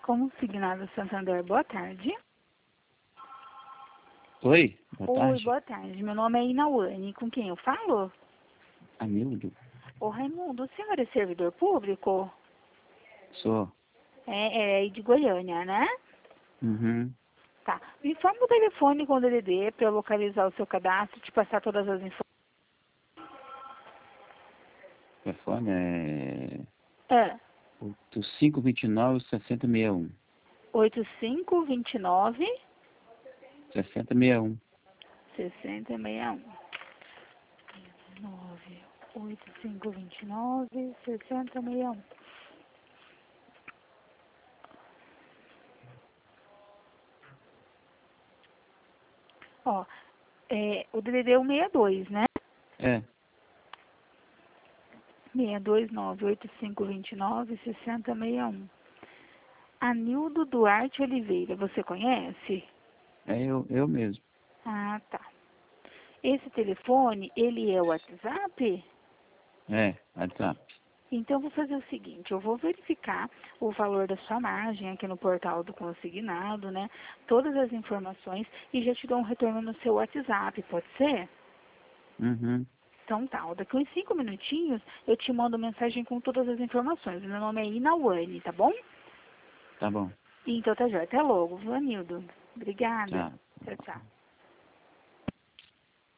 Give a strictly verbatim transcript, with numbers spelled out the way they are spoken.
Consignado Santander, boa tarde. Oi, boa Oi, tarde. boa tarde. Meu nome é Inauane. Com quem eu falo? Hamildo, Ô, Raimundo, o senhor é servidor público? sou. É, é aí de Goiânia, né? Uhum. Tá. Me informa o telefone com o D D D para eu localizar o seu cadastro e te passar todas as informações. O telefone é É. oito cinco dois nove, seis zero seis um. oito cinco dois nove, seis zero seis um. seis zero seis um. nove oito cinco dois nove, seis zero seis um. Ó, é, o D D D é o sessenta e dois, né? É, seis dois nove oito cinco dois nove, seis zero seis um. Anildo Duarte Oliveira, você conhece? é eu, eu mesmo. Ah, tá. Esse telefone, ele é o WhatsApp? É, WhatsApp. Então, eu vou fazer o seguinte, eu vou verificar o valor da sua margem aqui no portal do consignado, né? Todas as informações e já te dou um retorno no seu WhatsApp, pode ser? Uhum. Então tá, daqui uns cinco minutinhos eu te mando mensagem com todas as informações. Meu nome é Inauane, tá bom? Tá bom. Então tá jóia. Até logo, viu, Anildo? Obrigada. Tchau. Tchau, tchau.